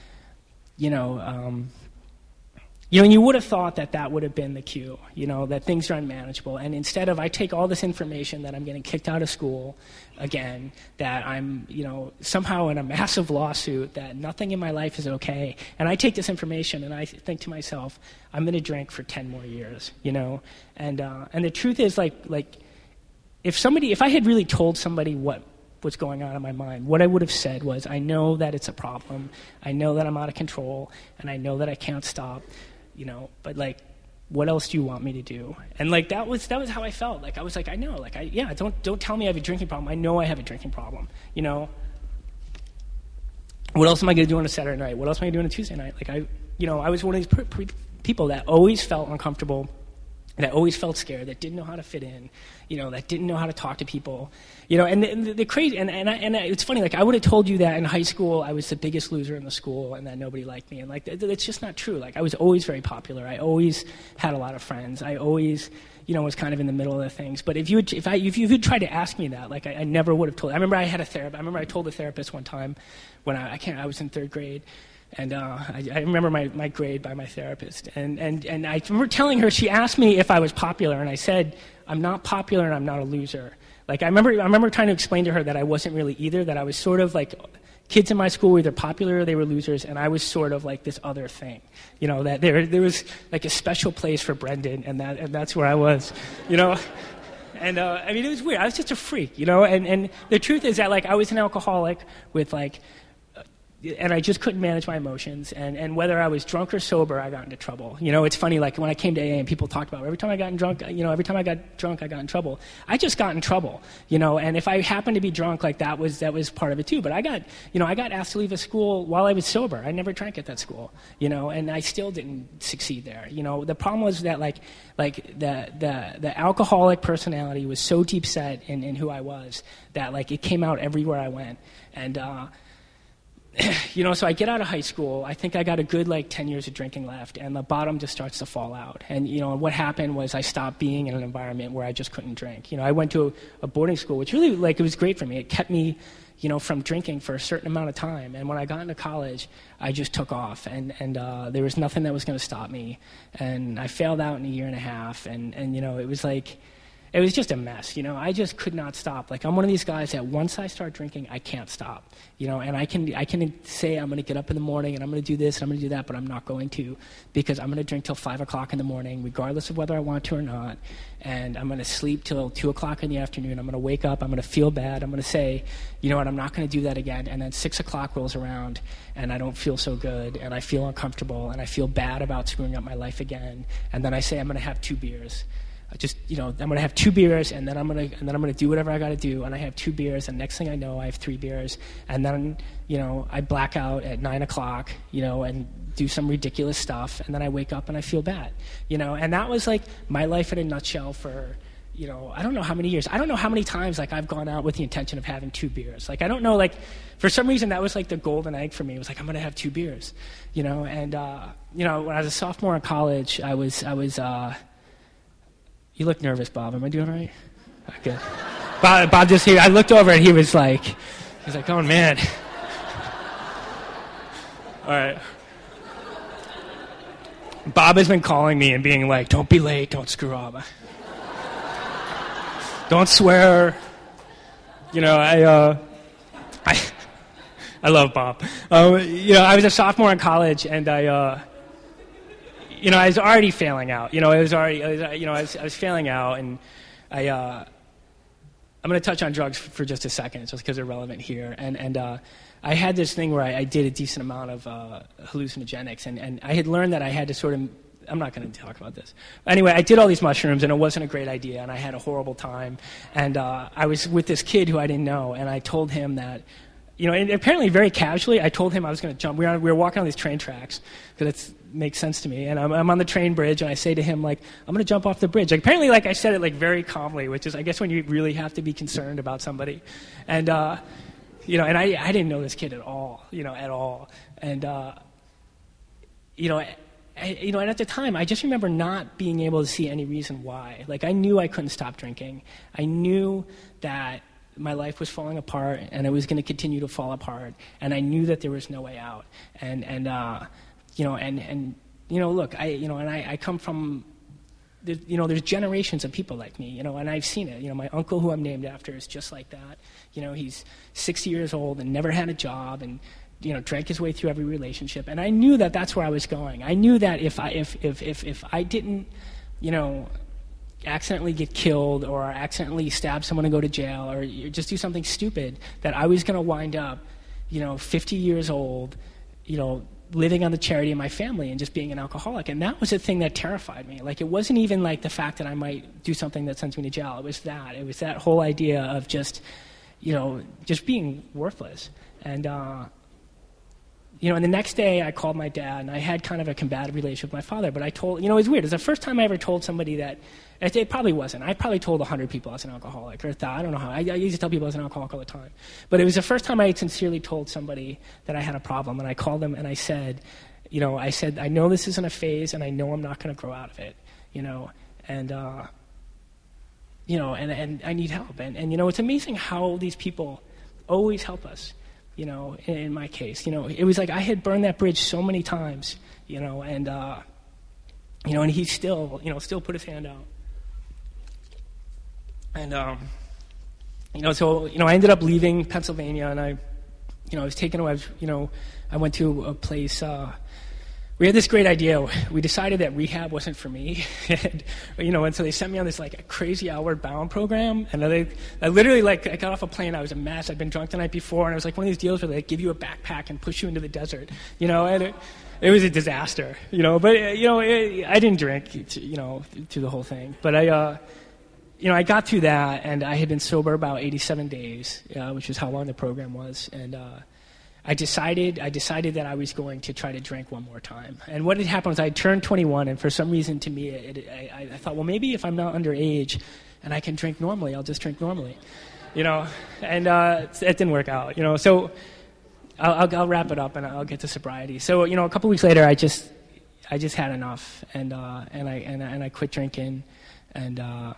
Speaker 9: and you would have thought that would have been the cue. That things are unmanageable. And instead of I take all this information that I'm getting kicked out of school again, that I'm somehow in a massive lawsuit, that nothing in my life is okay, and I take this information and I think to myself, I'm going to drink for 10 more years. And the truth is like if I had really told somebody what was going on in my mind, what I would have said was, I know that it's a problem, I know that I'm out of control, and I know that I can't stop. But like, what else do you want me to do? And like, that was how I felt. Like, I was like, I know, like, don't tell me I have a drinking problem. I know I have a drinking problem. What else am I going to do on a Saturday night? What else am I going to do on a Tuesday night? Like, I was one of these people that always felt uncomfortable, that always felt scared, that didn't know how to fit in, that didn't know how to talk to people, and the crazy, and it's funny, like, I would have told you that in high school I was the biggest loser in the school and that nobody liked me, and like, it's just not true. Like, I was always very popular. I always had a lot of friends. I always, was kind of in the middle of the things. But if you had tried to ask me that, like, I never would have told. I remember I had a therapist. I remember I told the therapist one time when I was in third grade. And I remember my grade by my therapist. And I remember telling her, she asked me if I was popular, and I said, I'm not popular and I'm not a loser. Like, I remember trying to explain to her that I wasn't really either, that I was sort of like, kids in my school were either popular or they were losers, and I was sort of like this other thing. That there was like a special place for Brendan, and that's where I was, And it was weird. I was just a freak, and the truth is that, like, I was an alcoholic with, like, and I just couldn't manage my emotions, and whether I was drunk or sober, I got into trouble. It's funny, like, when I came to AA and people talked about every time I got drunk, I got in trouble. I just got in trouble, and if I happened to be drunk, like, that was part of it too. But I got asked to leave a school while I was sober. I never drank at that school, and I still didn't succeed there. The problem was that like the alcoholic personality was so deep set in who I was that, like, it came out everywhere I went. And so I get out of high school. I think I got a good, 10 years of drinking left, and the bottom just starts to fall out. And, what happened was I stopped being in an environment where I just couldn't drink. I went to a boarding school, which really, it was great for me. It kept me, from drinking for a certain amount of time. And when I got into college, I just took off, and there was nothing that was going to stop me. And I failed out in a year and a half, and it was like, it was just a mess, I just could not stop. Like, I'm one of these guys that once I start drinking, I can't stop, and I can say I'm going to get up in the morning and I'm going to do this and I'm going to do that, but I'm not going to, because I'm going to drink till 5 o'clock in the morning, regardless of whether I want to or not, and I'm going to sleep till 2 o'clock in the afternoon. I'm going to wake up, I'm going to feel bad, I'm going to say, I'm not going to do that again, and then 6 o'clock rolls around and I don't feel so good, and I feel uncomfortable, and I feel bad about screwing up my life again, and then I say I'm going to have 2 beers. I'm going to have 2 beers, and then I'm going to do whatever I got to do, and I have 2 beers, and next thing I know, I have 3 beers, and then, I black out at 9 o'clock, and do some ridiculous stuff, and then I wake up and I feel bad, and that was like my life in a nutshell for, I don't know how many years. I don't know how many times like I've gone out with the intention of having 2 beers. Like I don't know, like for some reason that was like the golden egg for me. It was like I'm going to have 2 beers, and when I was a sophomore in college, I was. You look nervous, Bob. Am I doing right? Okay. Bob just here. I looked over and he was like, oh man. All right. Bob has been calling me and being like, don't be late, don't screw up. Don't swear. I love Bob. I was a sophomore in college and I was already failing out. I was failing out, and I'm going to touch on drugs for just a second, just because they're relevant here. And I had this thing where I did a decent amount of hallucinogenics, and I had learned that I had to sort of. I'm not going to talk about this. Anyway, I did all these mushrooms, and it wasn't a great idea, and I had a horrible time. And I was with this kid who I didn't know, and I told him that. And apparently very casually, I told him I was going to jump. We were walking on these train tracks, because it makes sense to me. And I'm on the train bridge, and I say to him, like, I'm going to jump off the bridge. Like, apparently, like, I said it, like, very calmly, which is, I guess, when you really have to be concerned about somebody. And, and I didn't know this kid at all, at all. And, and at the time, I just remember not being able to see any reason why. Like, I knew I couldn't stop drinking. I knew that my life was falling apart, and it was going to continue to fall apart, and I knew that there was no way out. Look, I come from, there's generations of people like me, and I've seen it. My uncle, who I'm named after, is just like that. He's 60 years old and never had a job, and drank his way through every relationship, and I knew that that's where I was going. I knew that if I didn't, accidentally get killed or accidentally stab someone and go to jail or just do something stupid, that I was going to wind up, 50 years old, living on the charity of my family and just being an alcoholic. And that was the thing that terrified me. Like, it wasn't even like the fact that I might do something that sends me to jail. It was that whole idea of just being worthless. And, and the next day I called my dad, and I had kind of a combative relationship with my father, but I told, it's weird. It's the first time I ever told somebody that, it probably wasn't. I probably told 100 people I was an alcoholic, or I don't know how. I used to tell people I was an alcoholic all the time. But it was the first time I had sincerely told somebody that I had a problem, and I called them and I said, I know this isn't a phase, and I know I'm not going to grow out of it, and I need help. And it's amazing how these people always help us. In my case, it was like I had burned that bridge so many times, and he still put his hand out. And, so I ended up leaving Pennsylvania, and I was taken away, I went to a place, we had this great idea. We decided that rehab wasn't for me, and so they sent me on this like crazy Outward Bound program, and I literally I got off a plane, I was a mess, I'd been drunk the night before, and it was like one of these deals where they give you a backpack and push you into the desert, and it was a disaster, but I didn't drink, through the whole thing, but I got through that, and I had been sober about 87 days, which is how long the program was, and I decided that I was going to try to drink one more time. And what had happened was I turned 21, and for some reason to me, I thought, well, maybe if I'm not underage and I can drink normally, I'll just drink normally, and it didn't work out, so I'll wrap it up and I'll get to sobriety. So, a couple weeks later, I just had enough, and I quit drinking, and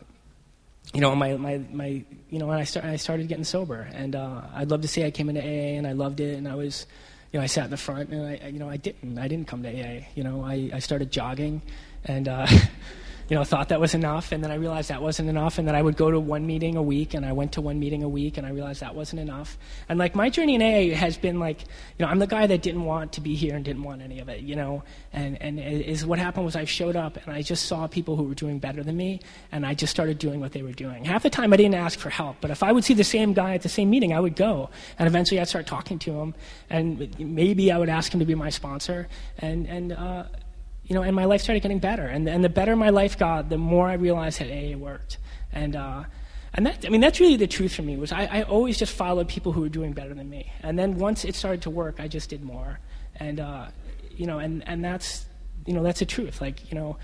Speaker 9: I started getting sober, and I'd love to say I came into AA and I loved it, and I was, I sat in the front, and I didn't come to AA. I started jogging, and thought that was enough, and then I realized that wasn't enough, and then I would go to one meeting a week, and I went to one meeting a week, and I realized that wasn't enough. And my journey in AA has been I'm the guy that didn't want to be here and didn't want any of it, and is what happened was I showed up, and I just saw people who were doing better than me, and I just started doing what they were doing. Half the time I didn't ask for help, but if I would see the same guy at the same meeting, I would go, and eventually I'd start talking to him, and maybe I would ask him to be my sponsor, and and my life started getting better. And the better my life got, the more I realized that AA worked. And that's really the truth for me, was I always just followed people who were doing better than me. And then once it started to work, I just did more. And, and that's the truth. Like,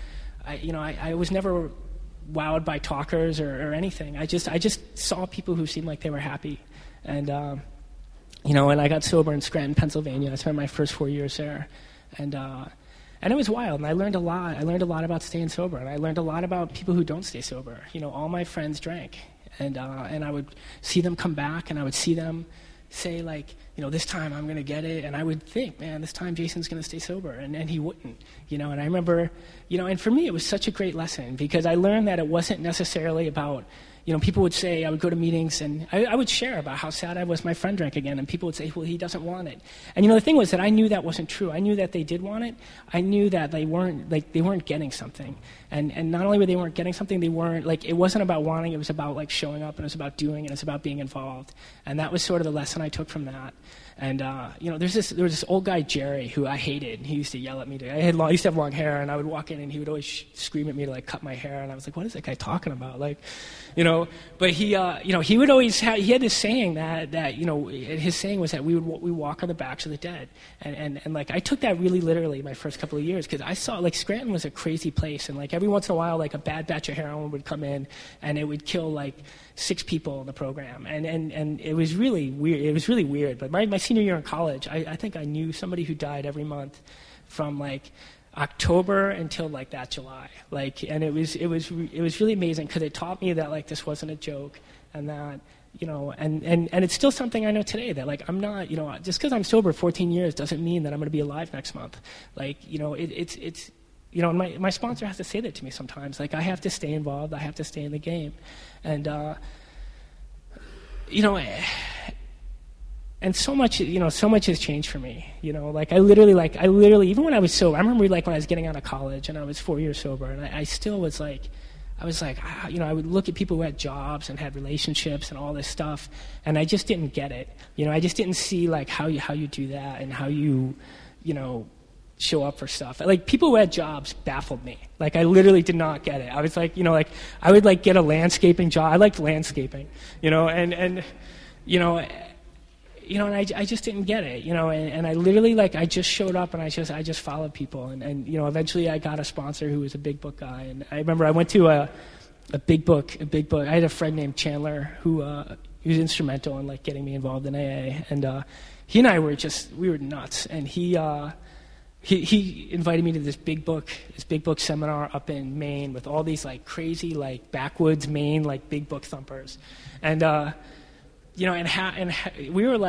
Speaker 9: I was never wowed by talkers or anything. I just saw people who seemed like they were happy. And, and I got sober in Scranton, Pennsylvania. I spent my first 4 years there. And it was wild, and I learned a lot. I learned a lot about staying sober, and I learned a lot about people who don't stay sober. All my friends drank, and I would see them come back, and I would see them say, like, this time I'm going to get it, and I would think, man, this time Jason's going to stay sober, and he wouldn't, and I remember, and for me it was such a great lesson, because I learned that it wasn't necessarily about, people would say, I would go to meetings and I would share about how sad I was my friend drank again, and people would say, well, he doesn't want it. And the thing was that I knew that wasn't true. I knew that they did want it. I knew that they weren't getting something. And not only were they weren't getting something, they weren't, it wasn't about wanting, it was about showing up, and it was about doing, and it was about being involved. And that was sort of the lesson I took from that. And, there was this old guy, Jerry, who I hated. He used to yell at me. I used to have long hair, and I would walk in, and he would always scream at me to, cut my hair. And I was like, what is that guy talking about? But he would always have, he had this saying that his saying was that we walk on the backs of the dead. And I took that really literally my first couple of years, because I saw, Scranton was a crazy place. And, every once in a while, a bad batch of heroin would come in, and it would kill, 6 people in the program. And it was really weird. It was really weird. But my senior year in college, I think I knew somebody who died every month from October until that July. And it was really amazing, because it taught me that this wasn't a joke, and that and it's still something I know today, that I'm not, just because I'm sober 14 years doesn't mean that I'm going to be alive next month. It's my sponsor has to say that to me sometimes. I have to stay involved. I have to stay in the game. And, and so much has changed for me. I literally, even when I was sober, I remember when I was getting out of college and I was 4 years sober, and I still was I would look at people who had jobs and had relationships and all this stuff, and I just didn't get it. I just didn't see how you do that, and how you show up for stuff. People who had jobs baffled me. I literally did not get it. I was I would get a landscaping job. I liked landscaping, and I just didn't get it, and I literally I just showed up, and I just followed people, and eventually I got a sponsor who was a big book guy. And I remember I went to a big book. I had a friend named Chandler who was instrumental in getting me involved in AA, and he and I were we were nuts, and he invited me to this big book seminar up in Maine with all these crazy backwoods Maine big book thumpers, and we were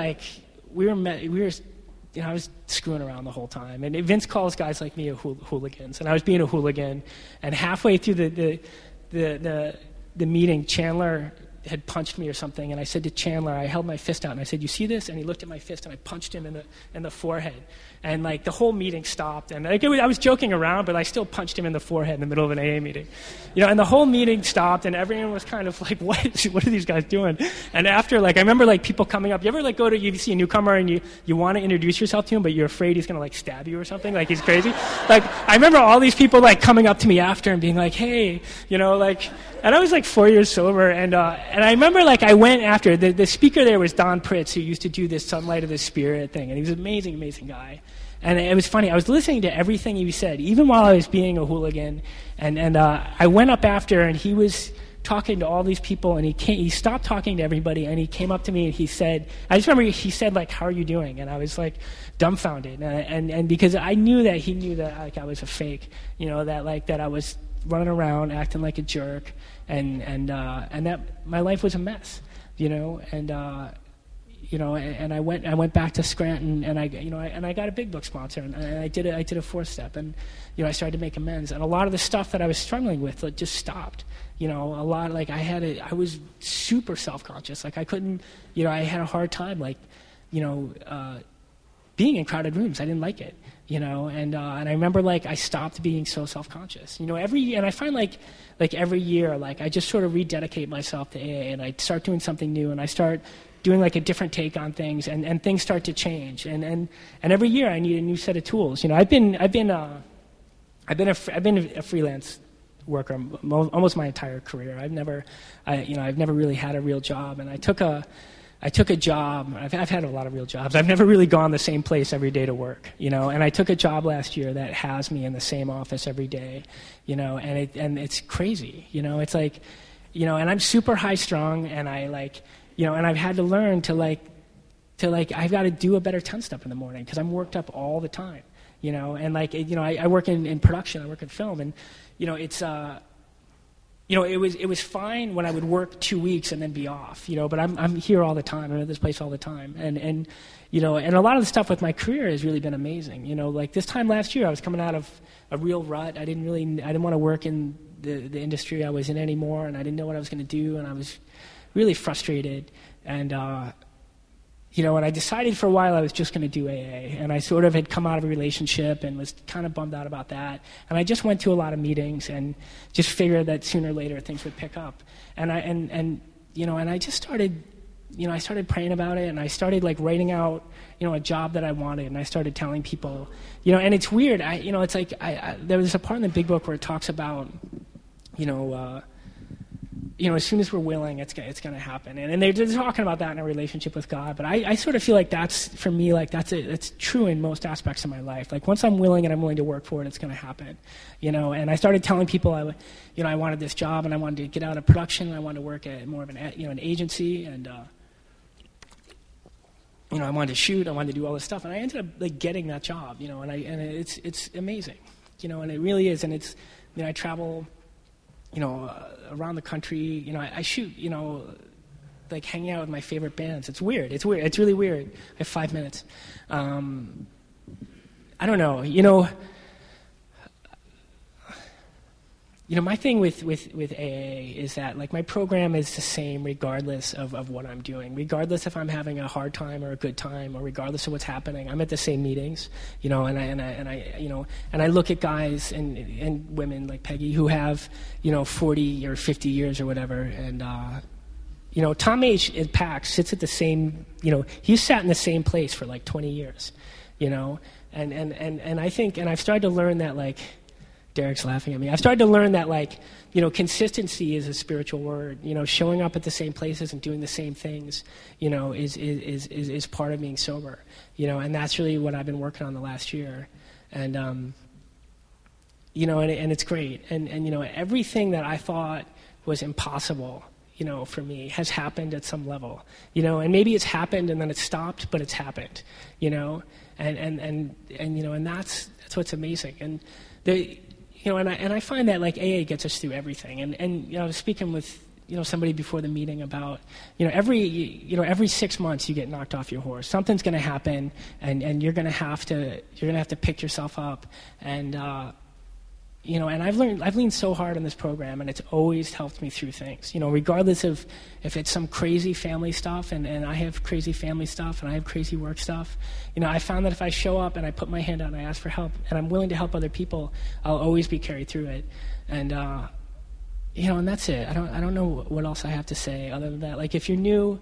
Speaker 9: I was screwing around the whole time, and Vince calls guys like me hooligans, and I was being a hooligan, and halfway through the meeting, Chandler had punched me or something, and I said to Chandler, I held my fist out, and I said, you see this? And he looked at my fist, and I punched him in the forehead. And the whole meeting stopped, and I was joking around, but I still punched him in the forehead in the middle of an AA meeting. And the whole meeting stopped, and everyone was kind of what are these guys doing? And after, I remember people coming up. You ever go to, you see a newcomer and you want to introduce yourself to him, but you're afraid he's going to stab you or something, he's crazy? I remember all these people coming up to me after and being hey, and I was 4 years sober, and I remember I went after, the speaker there was Don Pritz, who used to do this Sunlight of the Spirit thing, and he was an amazing, amazing guy. And it was funny, I was listening to everything he said, even while I was being a hooligan, and I went up after, and he was talking to all these people, and he stopped talking to everybody, and he came up to me, and he said, I just remember he said, how are you doing? And I was dumbfounded, and because I knew that he knew that I was a fake, that I was running around acting like a jerk, and that my life was a mess, and I went back to Scranton, and I got a big book sponsor, and I did a 4-step, and I started to make amends, and a lot of the stuff that I was struggling with just stopped. A lot I was super self-conscious, I couldn't, I had a hard time being in crowded rooms. I didn't like it, and I remember I stopped being so self-conscious. And I find every year I just sort of rededicate myself to AA, and I start doing something new, and I start doing a different take on things, and things start to change, and every year I need a new set of tools. I've been I've been a freelance worker almost my entire career. I've never really had a real job, and I took a job. I've had a lot of real jobs. I've never really gone the same place every day to work, and I took a job last year that has me in the same office every day, and it's crazy, it's like, and I'm super high strung, and and I've had to learn to I've got to do a better 10-step in the morning because I'm worked up all the time, and I work in production, I work in film, and it's it was fine when I would work 2 weeks and then be off, but I'm here all the time. I'm at this place all the time, and a lot of the stuff with my career has really been amazing. Like this time last year, I was coming out of a real rut. I didn't want to work in the industry I was in anymore, and I didn't know what I was going to do, and I was really frustrated, and and I decided for a while I was just going to do AA, and I sort of had come out of a relationship and was kind of bummed out about that, and I just went to a lot of meetings and just figured that sooner or later things would pick up, and I just started, I started praying about it, and I started writing out, a job that I wanted, and I started telling people, and it's weird, it's like there was a part in the Big Book where it talks about, as soon as we're willing, it's going to happen. And they're talking about that in a relationship with God. But I sort of feel like that's, for me, it's true in most aspects of my life. Like, once I'm willing and I'm willing to work for it, it's going to happen. And I started telling people, I wanted this job, and I wanted to get out of production, and I wanted to work at more of an agency, and, I wanted to shoot, I wanted to do all this stuff. And I ended up, getting that job, and it's amazing, and it really is. And it's, I travel, around the country, I shoot, hanging out with my favorite bands. It's weird. It's really weird. I have 5 minutes. I don't know. My thing with AA is that, my program is the same regardless of what I'm doing. Regardless if I'm having a hard time or a good time, or regardless of what's happening, I'm at the same meetings, and I look at guys and women like Peggy who have, 40 or 50 years or whatever, and Tom H. at PAX sits at the same, he's sat in the same place for 20 years, and I think, and I've started to learn that, Derek's laughing at me. I've started to learn that, consistency is a spiritual word. Showing up at the same places and doing the same things, is part of being sober. And that's really what I've been working on the last year. And, and it's great. And everything that I thought was impossible, for me has happened at some level. And maybe it's happened and then it's stopped, but it's happened. And that's what's amazing. And and I find that AA gets us through everything. And I was speaking with somebody before the meeting about every 6 months you get knocked off your horse. Something's going to happen, and you're going to have to pick yourself up. And and I've leaned so hard on this program, and it's always helped me through things. Regardless of if it's some crazy family stuff, and I have crazy family stuff, and I have crazy work stuff. I found that if I show up and I put my hand out and I ask for help, and I'm willing to help other people, I'll always be carried through it. And and that's it. I don't know what else I have to say other than that. If you're new,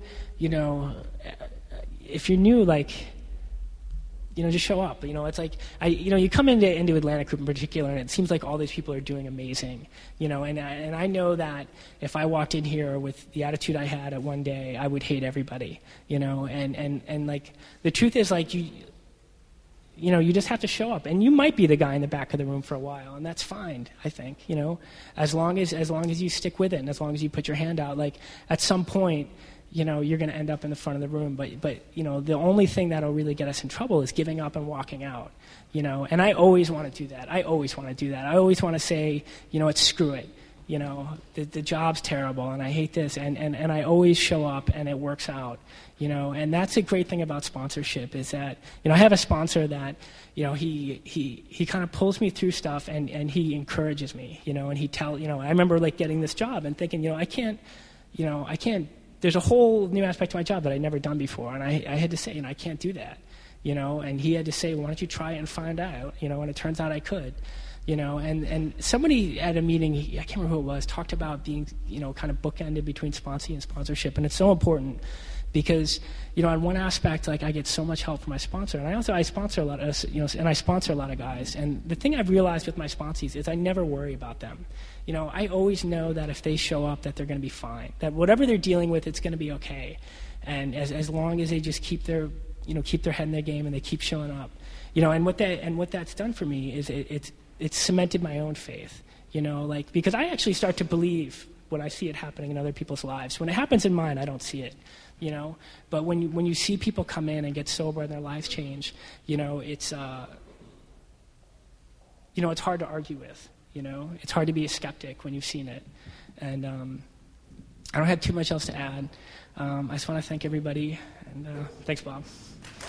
Speaker 9: just show up. It's like you come into Atlantic Group in particular, and it seems like all these people are doing amazing. And I know that if I walked in here with the attitude I had at one day, I would hate everybody. And the truth is, you just have to show up, and you might be the guy in the back of the room for a while, and that's fine. I think as long as you stick with it, and as long as you put your hand out, at some point. You're going to end up in the front of the room. But the only thing that'll really get us in trouble is giving up and walking out. And I always want to do that. I always want to say, it's screw it. The job's terrible, and I hate this. And I always show up, and it works out. And that's a great thing about sponsorship is that, I have a sponsor that, he kind of pulls me through stuff, and he encourages me, and he I remember getting this job and thinking, I can't. There's a whole new aspect to my job that I'd never done before, and I had to say, I can't do that, and he had to say, well, why don't you try it and find out, and it turns out I could, and somebody at a meeting, I can't remember who it was, talked about being, kind of bookended between sponsee and sponsorship, and it's so important, because, you know, on one aspect, like, I get so much help from my sponsor, and I sponsor a lot of, you know, and I sponsor a lot of guys. And the thing I've realized with my sponsees is I never worry about them. You know, I always know that if they show up, that they're going to be fine. That whatever they're dealing with, it's going to be okay. And as long as they just keep their head in their game and they keep showing up, you know. And what that's done for me is it's cemented my own faith. You know, like, because I actually start to believe when I see it happening in other people's lives. When it happens in mine, I don't see it. You know, but when you see people come in and get sober and their lives change, you know, it's it's hard to argue with. You know, it's hard to be a skeptic when you've seen it. And I don't have too much else to add. I just want to thank everybody, and thanks, Bob.